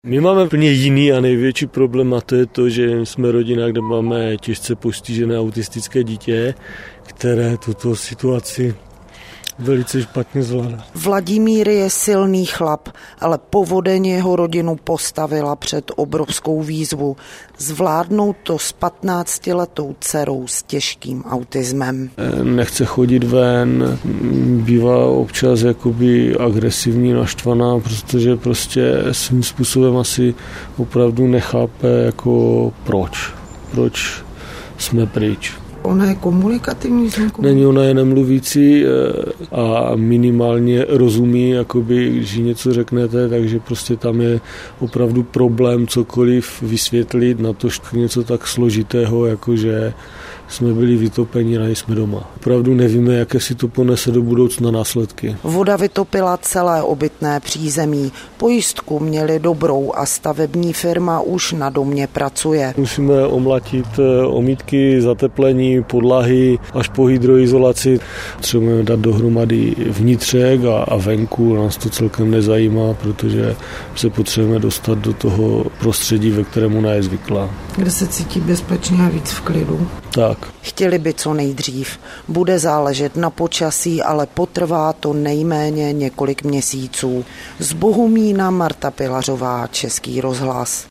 My máme úplně jiný a největší problém a to je to, že jsme rodina, kde máme těžce postižené autistické dítě, které tuto situaci velice špatně zvládá. Vladimír je silný chlap, ale povodeň jeho rodinu postavila před obrovskou výzvu. Zvládnout to s 15letou dcerou s těžkým autismem. Nechce chodit ven, bývá občas jakoby agresivní, naštvaná, protože prostě svým způsobem asi opravdu nechápe, jako proč jsme pryč. Ona je komunikativní? Není, ona je nemluvící a minimálně rozumí, jakoby, když jí něco řeknete, takže prostě tam je opravdu problém cokoliv vysvětlit na to, něco tak složitého, jakože jsme byli vytopeni a nejsme doma. Opravdu nevíme, jaké si to ponese do budoucna následky. Voda vytopila celé obytné přízemí. Pojistku měli dobrou a stavební firma už na domě pracuje. Musíme omlatit omítky, zateplení, podlahy až po hydroizolaci. Potřebujeme dát dohromady vnitřek a venku. Nás to celkem nezajímá, protože se potřebujeme dostat do toho prostředí, ve kterém ona je zvyklá. Kde se cítí bezpečně a víc v klidu. Tak. Chtěli by co nejdřív. Bude záležet na počasí, ale potrvá to nejméně několik měsíců. Z Bohumína Marta Pilařová, Český rozhlas.